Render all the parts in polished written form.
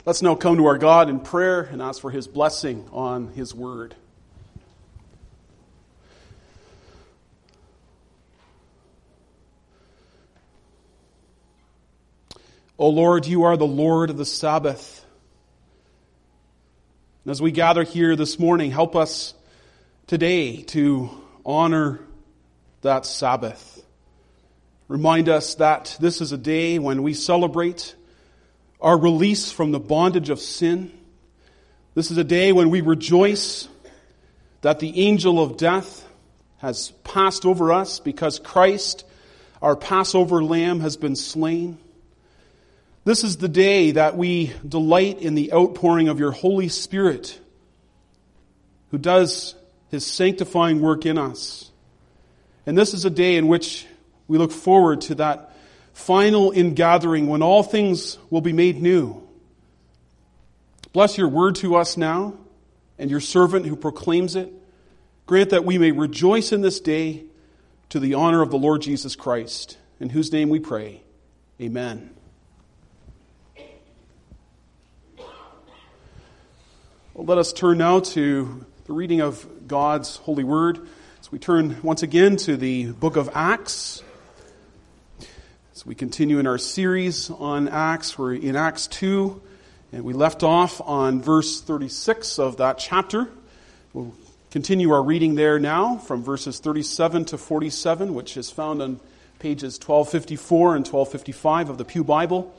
Let's now come to our God in prayer and ask for His blessing on His word. O Lord, you are the Lord of the Sabbath. And as we gather here this morning, help us today to honor that Sabbath. Remind us that this is a day when we celebrate our release from the bondage of sin. This is a day when we rejoice that the angel of death has passed over us because Christ, our Passover lamb, has been slain. This is the day that we delight in the outpouring of your Holy Spirit, who does His sanctifying work in us. And this is a day in which we look forward to that final ingathering when all things will be made new. Bless your word to us now and your servant who proclaims it. Grant that we may rejoice in this day to the honor of the Lord Jesus Christ, in whose name we pray. Amen. Well, let us turn now to the reading of God's holy word. So we turn once again to the book of Acts. As we continue in our series on Acts, we're in Acts 2, and we left off on verse 36 of that chapter. We'll continue our reading there now from verses 37 to 47, which is found on pages 1254 and 1255 of the Pew Bible.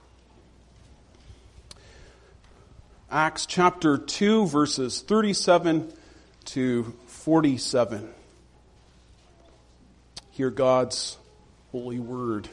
Acts chapter 2, verses 37 to 47. Hear God's holy word.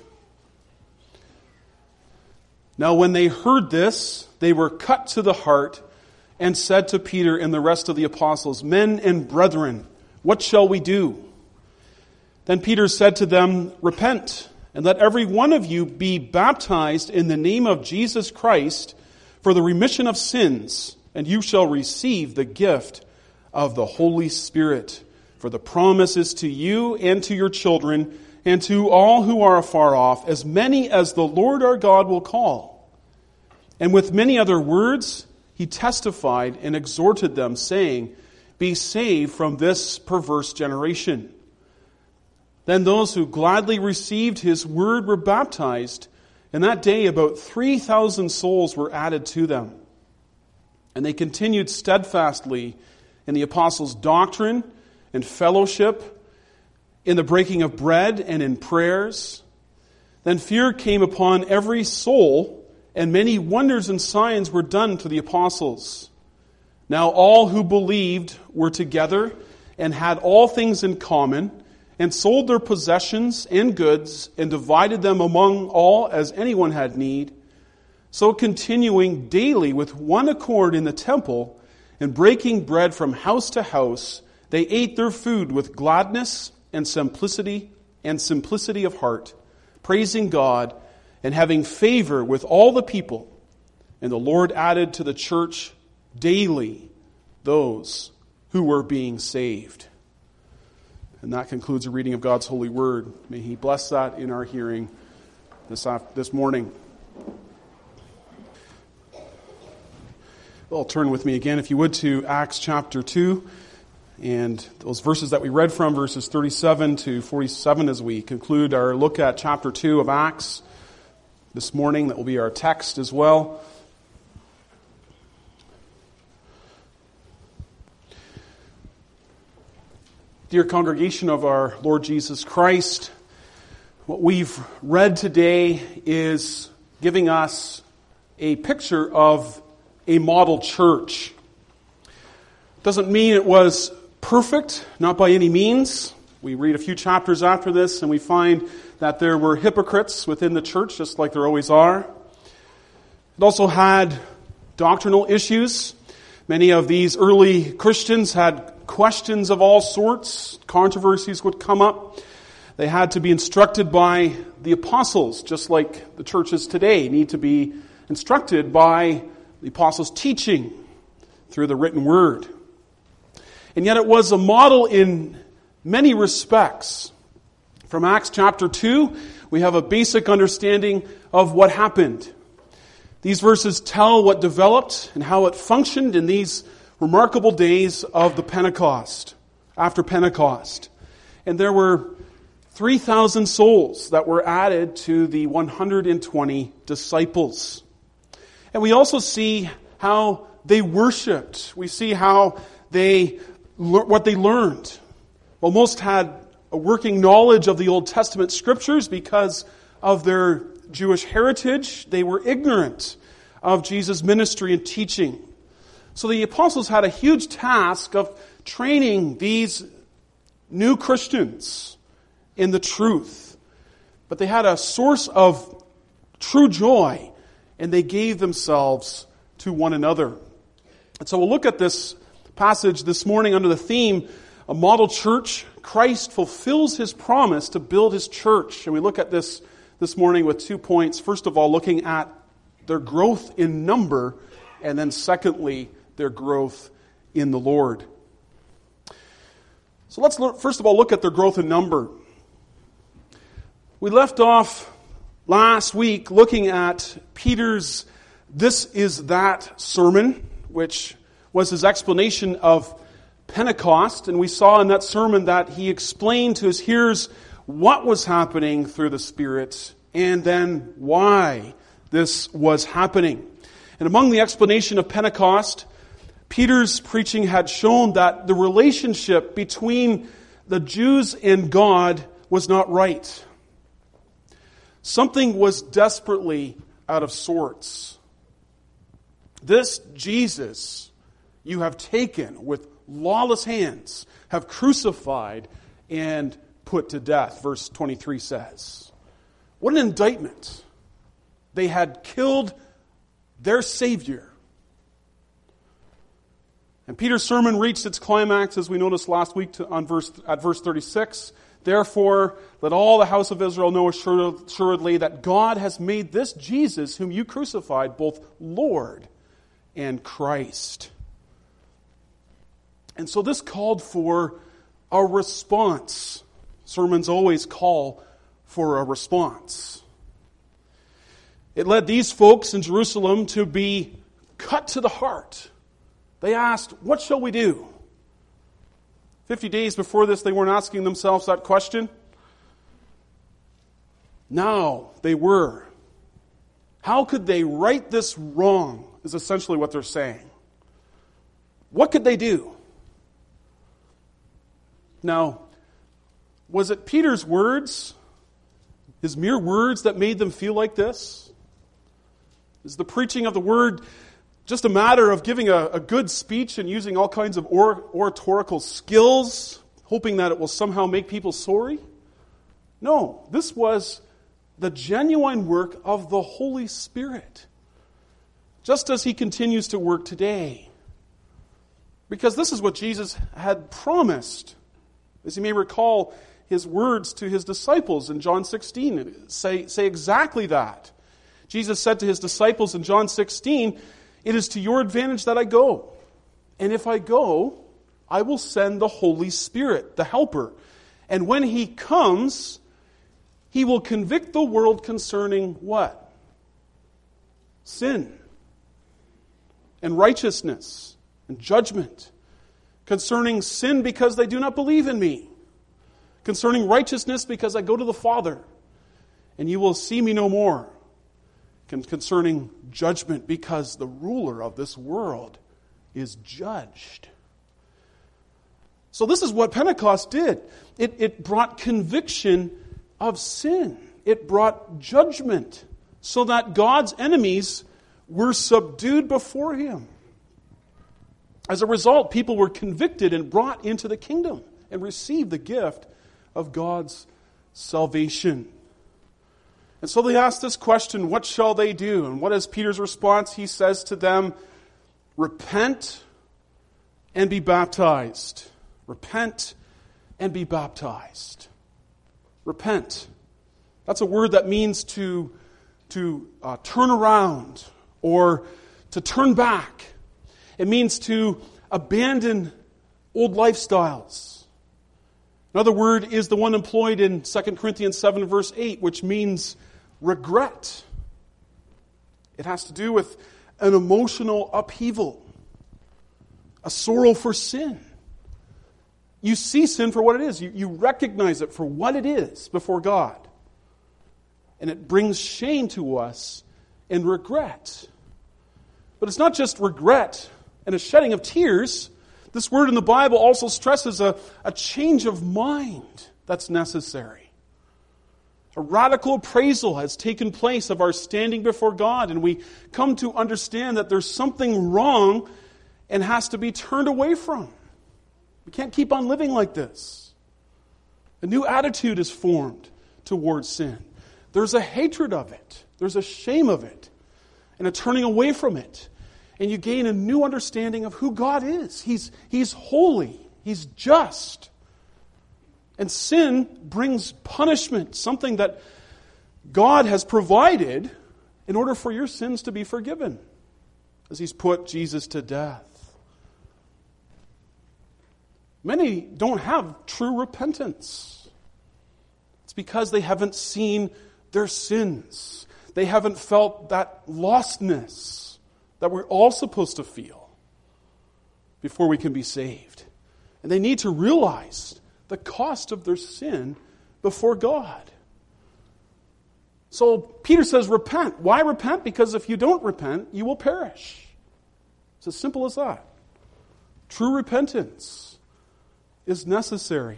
Now when they heard this, they were cut to the heart and said to Peter and the rest of the apostles, "Men and brethren, what shall we do?" Then Peter said to them, "Repent, and let every one of you be baptized in the name of Jesus Christ for the remission of sins, and you shall receive the gift of the Holy Spirit. For the promise is to you and to your children and to all who are afar off, as many as the Lord our God will call." And with many other words, he testified and exhorted them, saying, "Be saved from this perverse generation." Then those who gladly received his word were baptized, and that day about 3,000 souls were added to them. And they continued steadfastly in the apostles' doctrine and fellowship, in the breaking of bread and in prayers. Then fear came upon every soul, and many wonders and signs were done to the apostles. Now all who believed were together and had all things in common, and sold their possessions and goods, and divided them among all as anyone had need. So continuing daily with one accord in the temple, and breaking bread from house to house, they ate their food with gladness and simplicity of heart, praising God and having favor with all the people. And the Lord added to the church daily those who were being saved. And that concludes the reading of God's holy word. May He bless that in our hearing this morning. Well, turn with me again, if you would, to Acts chapter 2. And those verses that we read from, verses 37 to 47, as we conclude our look at chapter 2 of Acts this morning. That will be our text as well. Dear congregation of our Lord Jesus Christ, what we've read today is giving us a picture of a model church. Doesn't mean it was perfect, not by any means. We read a few chapters after this and we find that there were hypocrites within the church, just like there always are. It also had doctrinal issues. Many of these early Christians had questions of all sorts. Controversies would come up. They had to be instructed by the apostles, just like the churches today need to be instructed by the apostles' teaching through the written word. And yet it was a model in many respects. From Acts chapter 2, we have a basic understanding of what happened. These verses tell what developed and how it functioned in these remarkable days of the Pentecost, after Pentecost. And there were 3,000 souls that were added to the 120 disciples. And we also see how they worshipped. We see how what they learned. Well, most had a working knowledge of the Old Testament scriptures because of their Jewish heritage. They were ignorant of Jesus' ministry and teaching. So the apostles had a huge task of training these new Christians in the truth. But they had a source of true joy, and they gave themselves to one another. And so we'll look at this passage this morning under the theme, a model church. Christ fulfills his promise to build his church. And we look at this morning with 2 points. First of all, looking at their growth in number, and then secondly, their growth in the Lord. So let's first of all look at their growth in number. We left off last week looking at Peter's "this is that" sermon, which was his explanation of Pentecost. And we saw in that sermon that he explained to his hearers what was happening through the Spirit and then why this was happening. And among the explanation of Pentecost, Peter's preaching had shown that the relationship between the Jews and God was not right. Something was desperately out of sorts. This Jesus you have taken with lawless hands, have crucified and put to death, verse 23 says. What an indictment. They had killed their Savior. And Peter's sermon reached its climax, as we noticed last week, at verse 36. Therefore, let all the house of Israel know assuredly that God has made this Jesus, whom you crucified, both Lord and Christ. And so this called for a response. Sermons always call for a response. It led these folks in Jerusalem to be cut to the heart. They asked, what shall we do? 50 days before this, they weren't asking themselves that question. Now they were. How could they right this wrong, is essentially what they're saying. What could they do? Now, was it Peter's words, his mere words, that made them feel like this? Is the preaching of the word just a matter of giving a good speech and using all kinds of oratorical skills, hoping that it will somehow make people sorry? No, this was the genuine work of the Holy Spirit, just as he continues to work today. Because this is what Jesus had promised. As you may recall, his words to his disciples in John 16 say exactly that. Jesus said to his disciples in John 16, "It is to your advantage that I go. And if I go, I will send the Holy Spirit, the Helper. And when he comes, he will convict the world concerning" what? Sin and righteousness and judgment. Concerning sin because they do not believe in me. Concerning righteousness because I go to the Father and you will see me no more. Concerning judgment because the ruler of this world is judged. So this is what Pentecost did. It brought conviction of sin. It brought judgment so that God's enemies were subdued before him. As a result, people were convicted and brought into the kingdom and received the gift of God's salvation. And so they asked this question, what shall they do? And what is Peter's response? He says to them, repent and be baptized. Repent and be baptized. Repent. That's a word that means to turn around or to turn back. It means to abandon old lifestyles. Another word is the one employed in 2 Corinthians 7 verse 8, which means regret. It has to do with an emotional upheaval, a sorrow for sin. You see sin for what it is. You recognize it for what it is before God. And it brings shame to us and regret. But it's not just regret and a shedding of tears. This word in the Bible also stresses a change of mind that's necessary. A radical appraisal has taken place of our standing before God, and we come to understand that there's something wrong and has to be turned away from. We can't keep on living like this. A new attitude is formed towards sin. There's a hatred of it. There's a shame of it. And a turning away from it. And you gain a new understanding of who God is. He's holy. He's just. And sin brings punishment, something that God has provided in order for your sins to be forgiven, as He's put Jesus to death. Many don't have true repentance. It's because they haven't seen their sins. They haven't felt that lostness that we're all supposed to feel before we can be saved. And they need to realize the cost of their sin before God. So Peter says, repent. Why repent? Because if you don't repent, you will perish. It's as simple as that. True repentance is necessary.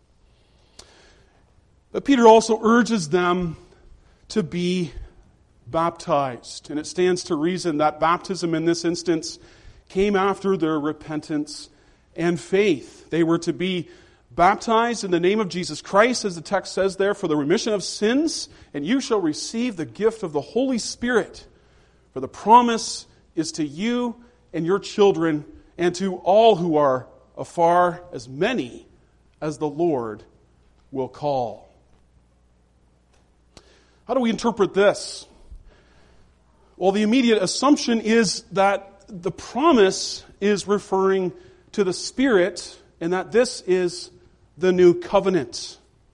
But Peter also urges them to be baptized. And it stands to reason that baptism in this instance came after their repentance and faith. They were to be baptized in the name of Jesus Christ, as the text says there, for the remission of sins, and you shall receive the gift of the Holy Spirit. For the promise is to you and your children and to all who are afar, as many as the Lord will call. How do we interpret this? Well, the immediate assumption is that the promise is referring to the Spirit, and that this is the new covenant.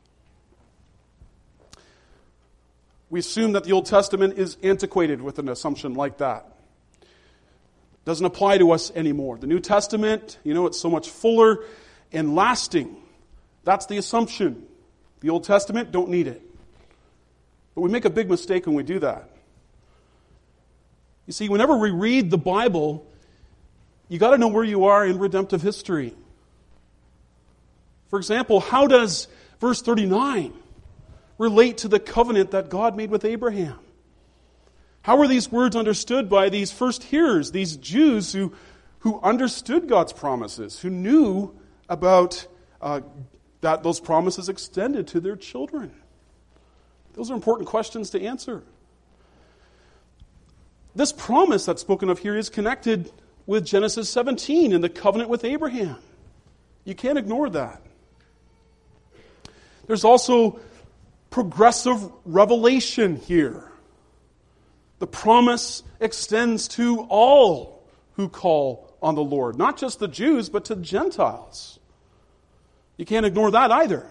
We assume that the Old Testament is antiquated with an assumption like that. Doesn't apply to us anymore. The New Testament, it's so much fuller and lasting. That's the assumption. The Old Testament, don't need it. But we make a big mistake when we do that. You see, whenever we read the Bible, you got to know where you are in redemptive history. For example, how does verse 39 relate to the covenant that God made with Abraham? How are these words understood by these first hearers, these Jews who understood God's promises, who knew about that those promises extended to their children? Those are important questions to answer. This promise that's spoken of here is connected with Genesis 17 and the covenant with Abraham. You can't ignore that. There's also progressive revelation here. The promise extends to all who call on the Lord, not just the Jews, but to the Gentiles. You can't ignore that either.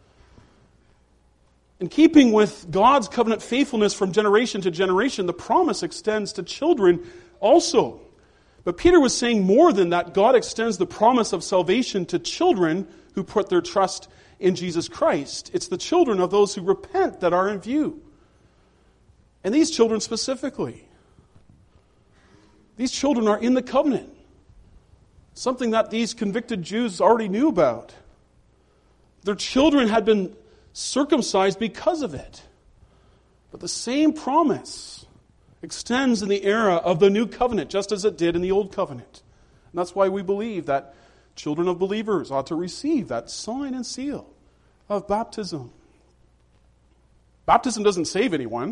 In keeping with God's covenant faithfulness from generation to generation, the promise extends to children also. But Peter was saying more than that. God extends the promise of salvation to children who put their trust in Jesus Christ. It's the children of those who repent that are in view. And these children specifically. These children are in the covenant. Something that these convicted Jews already knew about. Their children had been circumcised because of it. But the same promise extends in the era of the new covenant, just as it did in the old covenant. And that's why we believe that children of believers ought to receive that sign and seal of baptism. Baptism doesn't save anyone.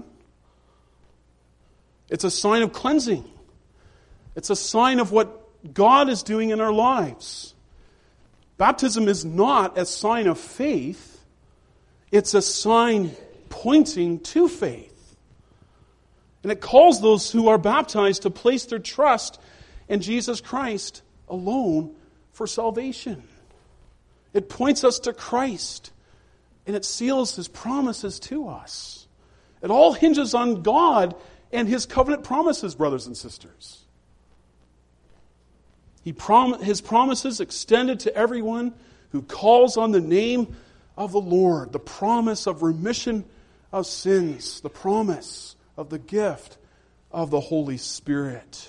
It's a sign of cleansing. It's a sign of what God is doing in our lives. Baptism is not a sign of faith. It's a sign pointing to faith. And it calls those who are baptized to place their trust in Jesus Christ alone for salvation. It points us to Christ, and it seals His promises to us. It all hinges on God and His covenant promises, brothers and sisters. His promises extended to everyone who calls on the name of the Lord, the promise of remission of sins, the promise of the gift of the Holy Spirit.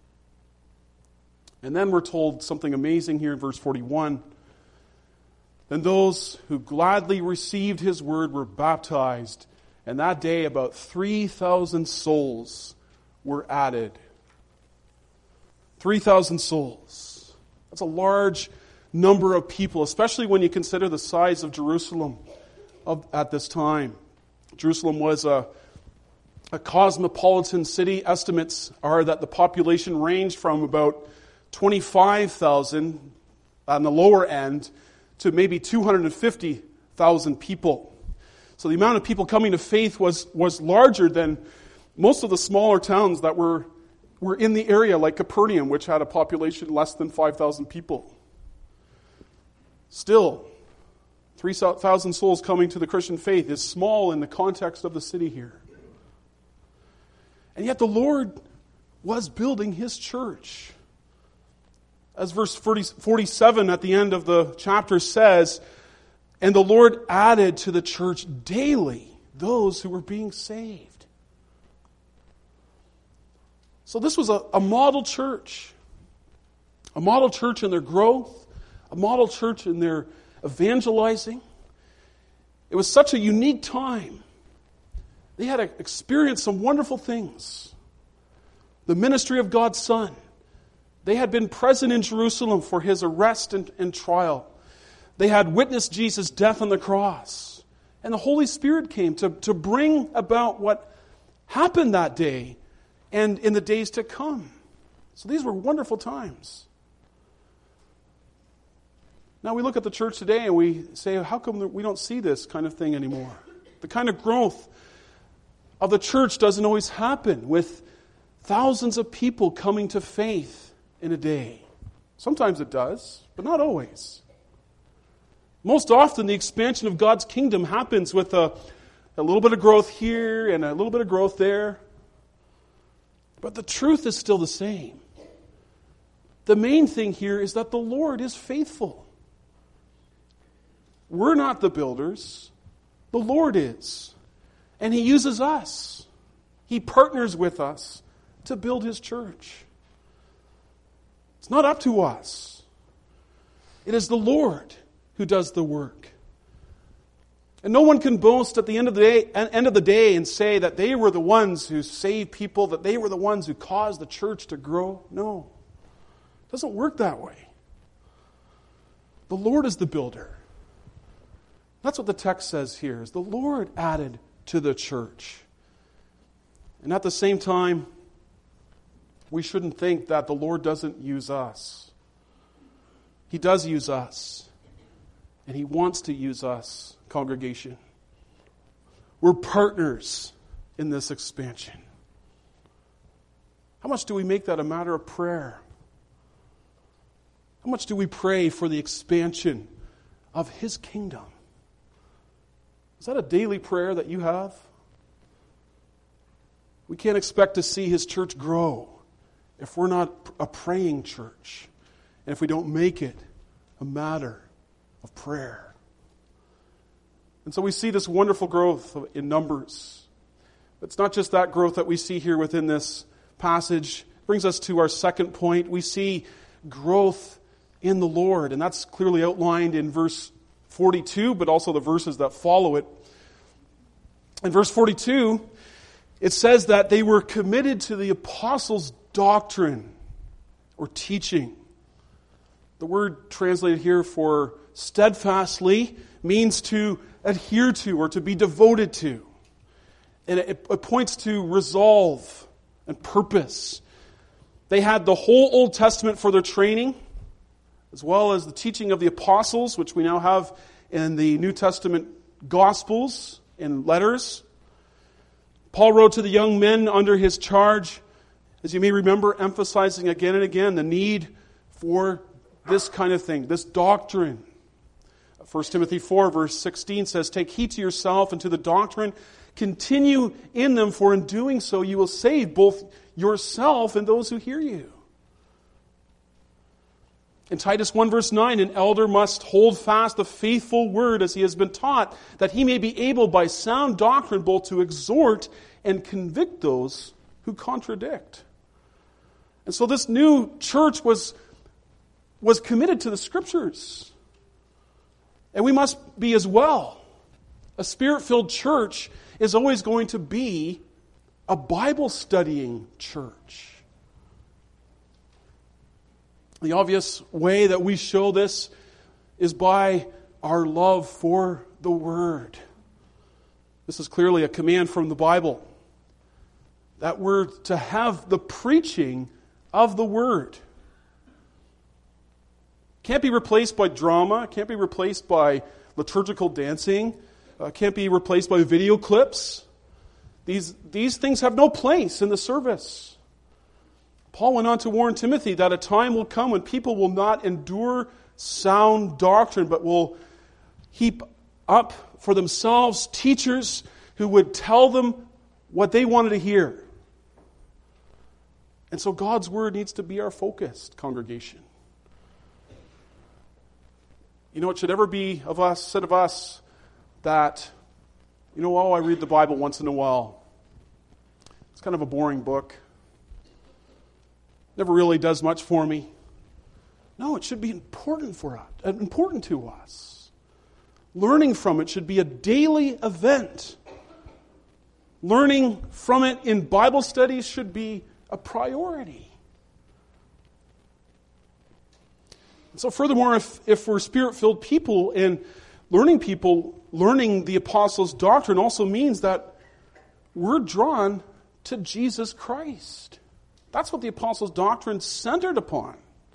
And then we're told something amazing here in verse 41. Then those who gladly received His word were baptized, and that day about 3,000 souls were added. 3,000 souls. That's a large number of people, especially when you consider the size of Jerusalem at this time. Jerusalem was a cosmopolitan city. Estimates are that the population ranged from about 25,000 on the lower end to maybe 250,000 people. So the amount of people coming to faith was larger than most of the smaller towns that were in the area, like Capernaum, which had a population less than 5,000 people. Still, 3,000 souls coming to the Christian faith is small in the context of the city here. And yet the Lord was building His church. As verse 47 at the end of the chapter says, and the Lord added to the church daily those who were being saved. So this was a model church. A model church in their growth. A model church in their evangelizing. It was such a unique time. They had experienced some wonderful things. The ministry of God's Son. They had been present in Jerusalem for His arrest and trial. They had witnessed Jesus' death on the cross. And the Holy Spirit came to bring about what happened that day and in the days to come. So these were wonderful times. Now we look at the church today and we say, how come we don't see this kind of thing anymore? The kind of growth of the church doesn't always happen with thousands of people coming to faith in a day. Sometimes it does, but not always. Most often the expansion of God's kingdom happens with a little bit of growth here and a little bit of growth there. But the truth is still the same. The main thing here is that the Lord is faithful. We're not the builders. The Lord is. And He uses us. He partners with us to build His church. It's not up to us. It is the Lord who does the work. And no one can boast at the end of the day and say that they were the ones who saved people, that they were the ones who caused the church to grow. No. It doesn't work that way. The Lord is the builder. That's what the text says here, is the Lord added to the church. And at the same time, we shouldn't think that the Lord doesn't use us. He does use us. And He wants to use us, congregation. We're partners in this expansion. How much do we make that a matter of prayer? How much do we pray for the expansion of His kingdom? Is that a daily prayer that you have? We can't expect to see His church grow if we're not a praying church, and if we don't make it a matter of prayer. And so we see this wonderful growth in numbers. But it's not just that growth that we see here within this passage. It brings us to our second point. We see growth in the Lord, and that's clearly outlined in verse 42, but also the verses that follow it. In verse 42, it says that they were committed to the apostles' doctrine or teaching. The word translated here for steadfastly means to adhere to or to be devoted to. And it points to resolve and purpose. They had the whole Old Testament for their training, as well as the teaching of the apostles, which we now have in the New Testament Gospels and letters. Paul wrote to the young men under his charge, as you may remember, emphasizing again and again the need for this kind of thing, this doctrine. 1 Timothy 4 verse 16 says, "Take heed to yourself and to the doctrine. continue in them, for in doing so you will save both yourself and those who hear you. In Titus 1 verse 9, an elder must hold fast the faithful word as he has been taught, that he may be able by sound doctrine both to exhort and convict those who contradict. And so this new church was committed to the Scriptures. And we must be as well. A Spirit-filled church is always going to be a Bible-studying church. The obvious way that we show this is by our love for the Word. This is clearly a command from the Bible, that we're to have the preaching of the Word. Can't be replaced by drama, can't be replaced by liturgical dancing, can't be replaced by video clips. These things have no place in the service. Paul went on to warn Timothy that a time will come when people will not endure sound doctrine, but will heap up for themselves teachers who would tell them what they wanted to hear. And so God's Word needs to be our focus, congregation. You know, it should never be said of us that, I read the Bible once in a while. It's kind of a boring book. Never really does much for me. No, it should be important to us. Learning from it should be a daily event. Learning from it in Bible studies should be a priority. And so furthermore, if we're Spirit-filled people and learning the apostles' doctrine also means that we're drawn to Jesus Christ. That's what the apostles' doctrine centered upon.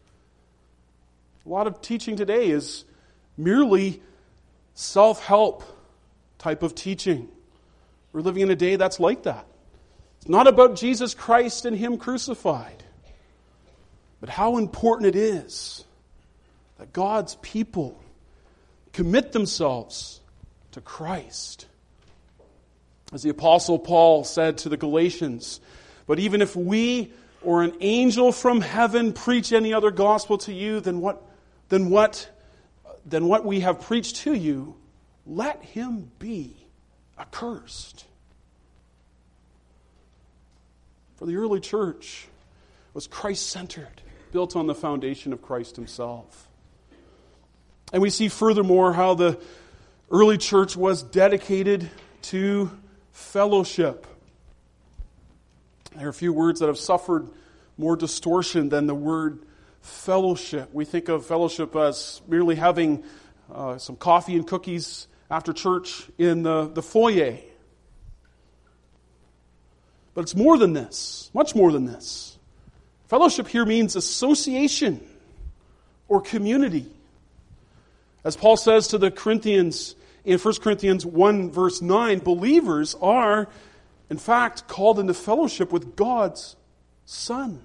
A lot of teaching today is merely self-help type of teaching. We're living in a day that's like that. It's not about Jesus Christ and Him crucified, but how important it is that God's people commit themselves to Christ. As the Apostle Paul said to the Galatians, but even if we or an angel from heaven preach any other gospel to you than what we have preached to you, let him be accursed. For the early church was Christ-centered, built on the foundation of Christ Himself. And we see furthermore how the early church was dedicated to fellowship. There are a few words that have suffered more distortion than the word fellowship. We think of fellowship as merely having some coffee and cookies after church in the foyer. But it's more than this, much more than this. Fellowship here means association or community. As Paul says to the Corinthians in 1 Corinthians 1 verse 9, believers are in fact called into fellowship with God's Son.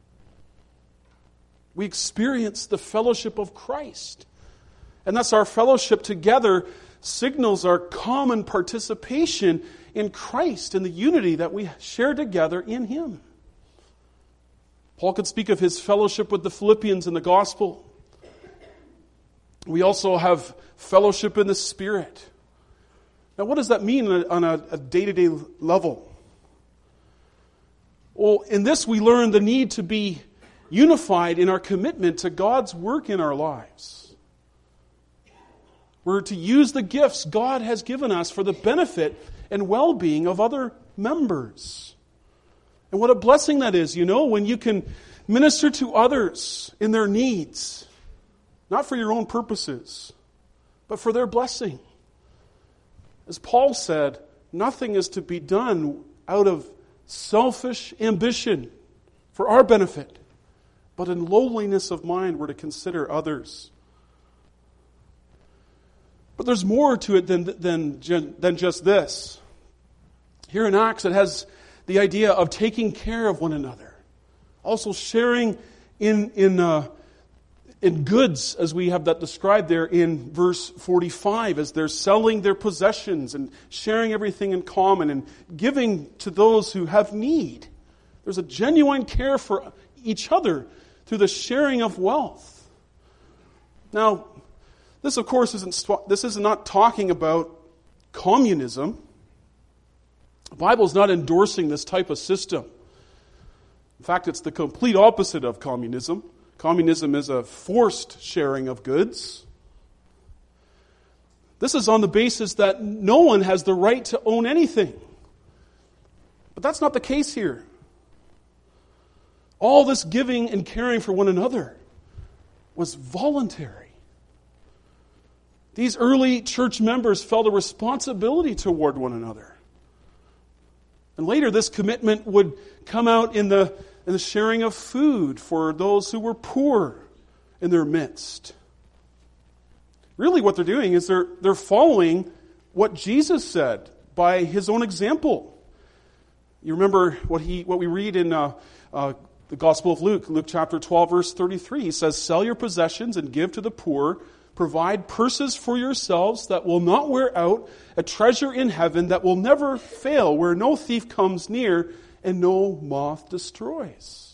We experience the fellowship of Christ. And thus our fellowship together signals our common participation in Christ and the unity that we share together in Him. Paul could speak of his fellowship with the Philippians in the gospel. We also have fellowship in the Spirit. Now, what does that mean on a day-to-day level? Well, in this we learn the need to be unified in our commitment to God's work in our lives. We're to use the gifts God has given us for the benefit and well-being of other members. And what a blessing that is, when you can minister to others in their needs, not for your own purposes, but for their blessing. As Paul said, nothing is to be done out of selfish ambition for our benefit, but in lowliness of mind we're to consider others. But there's more to it than just this. Here in Acts it has the idea of taking care of one another. Also sharing in in goods, as we have that described there in verse 45, as they're selling their possessions and sharing everything in common and giving to those who have need. There's a genuine care for each other through the sharing of wealth. Now, this of course is not talking about communism. The Bible is not endorsing this type of system. In fact, it's the complete opposite of communism. Communism is a forced sharing of goods. This is on the basis that no one has the right to own anything. But that's not the case here. All this giving and caring for one another was voluntary. These early church members felt a responsibility toward one another. And later this commitment would come out in the sharing of food for those who were poor in their midst. Really what they're doing is they're following what Jesus said by his own example. You remember what we read in the Gospel of Luke chapter 12, verse 33. He says, "Sell your possessions and give to the poor. Provide purses for yourselves that will not wear out, a treasure in heaven that will never fail, where no thief comes near and no moth destroys."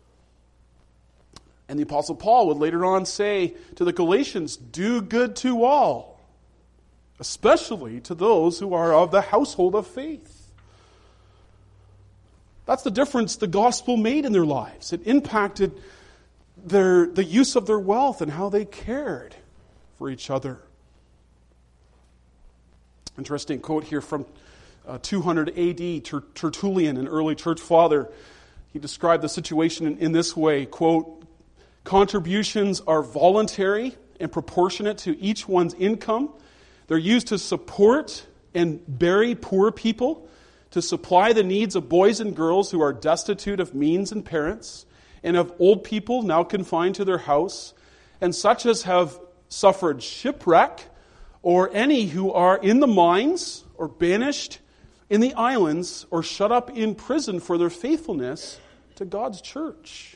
And the Apostle Paul would later on say to the Galatians, "Do good to all, especially to those who are of the household of faith." That's the difference the gospel made in their lives. It impacted the use of their wealth and how they cared for each other. Interesting quote here from 200 AD, Tertullian, an early church father. He described the situation in this way, quote, "Contributions are voluntary and proportionate to each one's income. They're used to support and bury poor people, to supply the needs of boys and girls who are destitute of means and parents, and of old people now confined to their house, and such as have suffered shipwreck, or any who are in the mines, or banished in the islands, or shut up in prison for their faithfulness to God's church."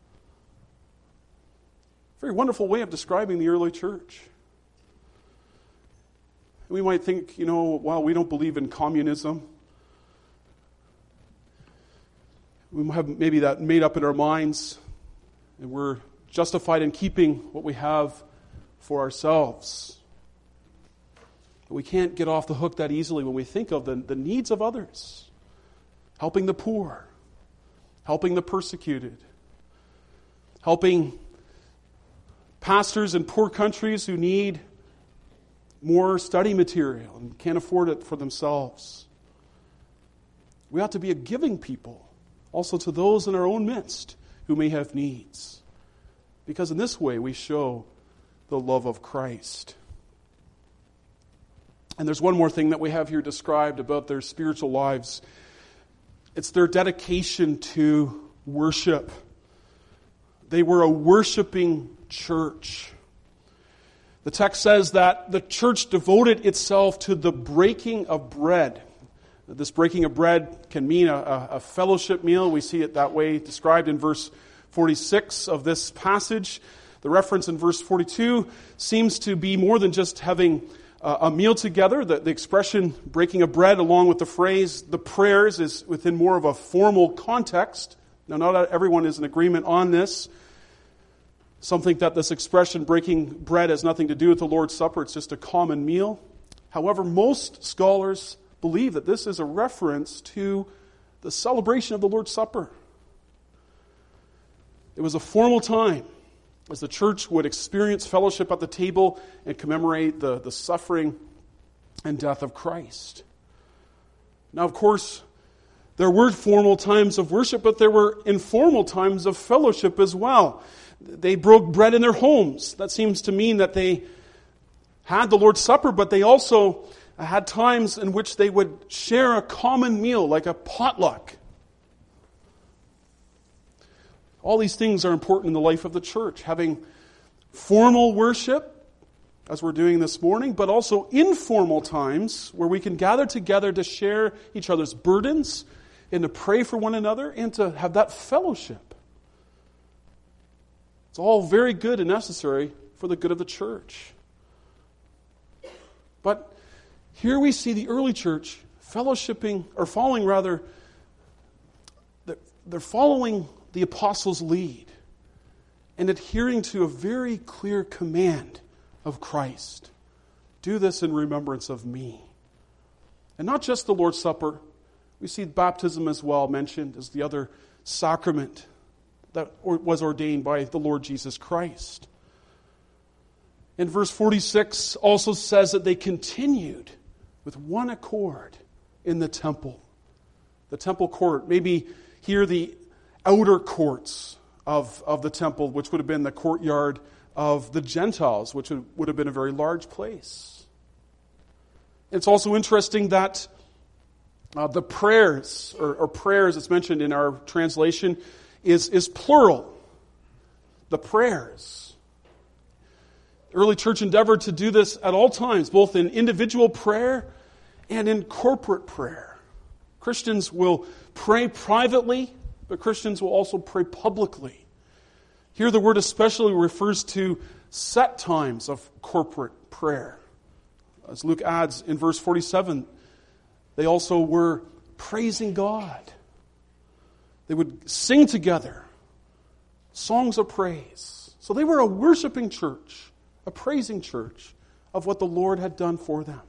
Very wonderful way of describing the early church. We might think, well, we don't believe in communism. We have maybe that made up in our minds, and we're justified in keeping what we have for ourselves. But we can't get off the hook that easily when we think of the needs of others. Helping the poor, helping the persecuted, helping pastors in poor countries who need more study material and can't afford it for themselves. We ought to be a giving people, also to those in our own midst who may have needs. Because in this way we show the love of Christ. And there's one more thing that we have here described about their spiritual lives. It's their dedication to worship. They were a worshiping church. The text says that the church devoted itself to the breaking of bread. This breaking of bread can mean a fellowship meal. We see it that way described in verse 46 of this passage. The reference in verse 42 seems to be more than just having a meal together. The expression breaking of bread along with the phrase the prayers is within more of a formal context. Now, not everyone is in agreement on this. Some think that this expression breaking bread has nothing to do with the Lord's Supper. It's just a common meal. However, most scholars believe that this is a reference to the celebration of the Lord's Supper. It was a formal time as the church would experience fellowship at the table and commemorate the suffering and death of Christ. Now, of course, there were formal times of worship, but there were informal times of fellowship as well. They broke bread in their homes. That seems to mean that they had the Lord's Supper, but they also had times in which they would share a common meal, like a potluck. All these things are important in the life of the church, having formal worship, as we're doing this morning, but also informal times where we can gather together to share each other's burdens and to pray for one another and to have that fellowship. It's all very good and necessary for the good of the church. But here we see the early church fellowshipping, or following rather, they're following the apostles' lead and adhering to a very clear command of Christ. Do this in remembrance of me. And not just the Lord's Supper. We see baptism as well mentioned as the other sacrament that was ordained by the Lord Jesus Christ. And verse 46 also says that they continued with one accord in the temple. The temple court, maybe here the outer courts of the temple, which would have been the courtyard of the Gentiles, which would have been a very large place. It's also interesting that the prayers, or prayers it's mentioned in our translation, is plural. The prayers. Early church endeavored to do this at all times, both in individual prayer and in corporate prayer. Christians will pray privately, but Christians will also pray publicly. Here the word especially refers to set times of corporate prayer. As Luke adds in verse 47, they also were praising God. They would sing together songs of praise. So they were a worshiping church, a praising church of what the Lord had done for them.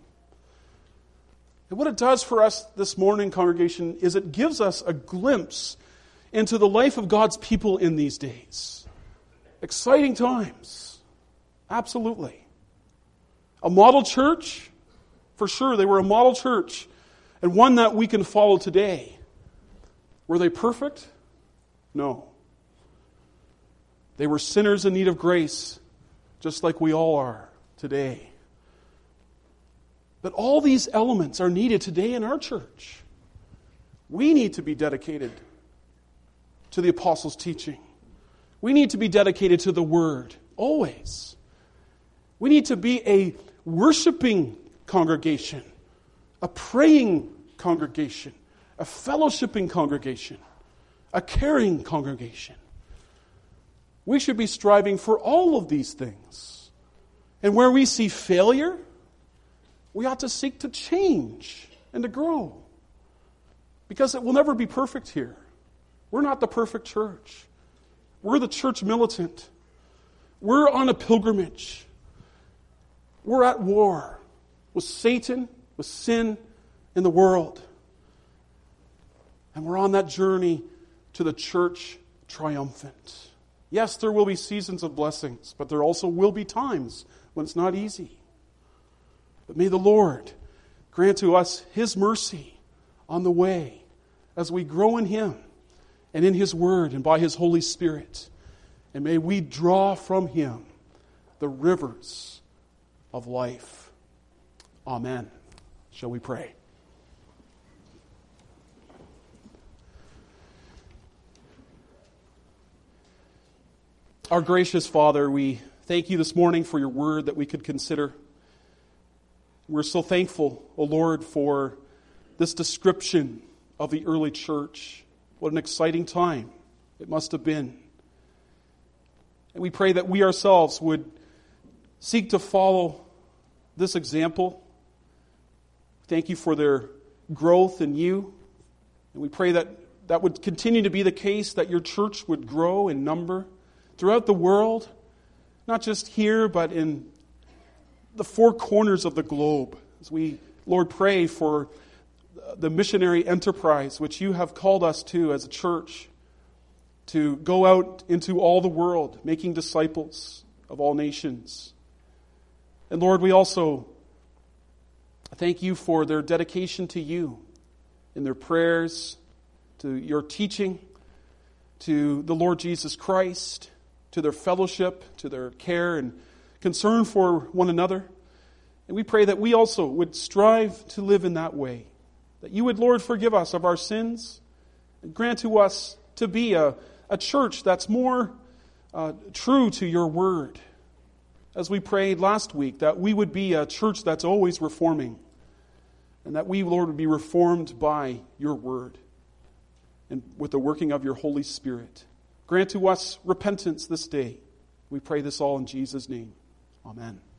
And what it does for us this morning, congregation, is it gives us a glimpse into the life of God's people in these days. Exciting times. Absolutely. A model church? For sure, they were a model church. And one that we can follow today. Were they perfect? No. They were sinners in need of grace, just like we all are today. But all these elements are needed today in our church. We need to be dedicated to the apostles' teaching. We need to be dedicated to the Word, always. We need to be a worshiping congregation, a praying congregation, a fellowshipping congregation, a caring congregation. We should be striving for all of these things. And where we see failure, we ought to seek to change and to grow. Because it will never be perfect here. We're not the perfect church. We're the church militant. We're on a pilgrimage. We're at war with Satan, with sin in the world. And we're on that journey to the church triumphant. Yes, there will be seasons of blessings, but there also will be times when it's not easy. But may the Lord grant to us His mercy on the way as we grow in Him and in His Word and by His Holy Spirit. And may we draw from Him the rivers of life. Amen. Shall we pray? Our gracious Father, we thank You this morning for Your Word that we could consider. We're so thankful, O Lord, for this description of the early church. What an exciting time it must have been. And we pray that we ourselves would seek to follow this example. Thank You for their growth in You. And we pray that that would continue to be the case, that Your church would grow in number throughout the world, not just here, but in the four corners of the globe. As we, Lord, pray for the missionary enterprise which You have called us to as a church, to go out into all the world, making disciples of all nations. And Lord, we also thank You for their dedication to You in their prayers, to Your teaching, to the Lord Jesus Christ, to their fellowship, to their care and concern for one another. And we pray that we also would strive to live in that way. That You would, Lord, forgive us of our sins and grant to us to be a church that's more true to Your Word. As we prayed last week, that we would be a church that's always reforming. And that we, Lord, would be reformed by Your Word and with the working of Your Holy Spirit. Grant to us repentance this day We pray this all in Jesus' name. Amen.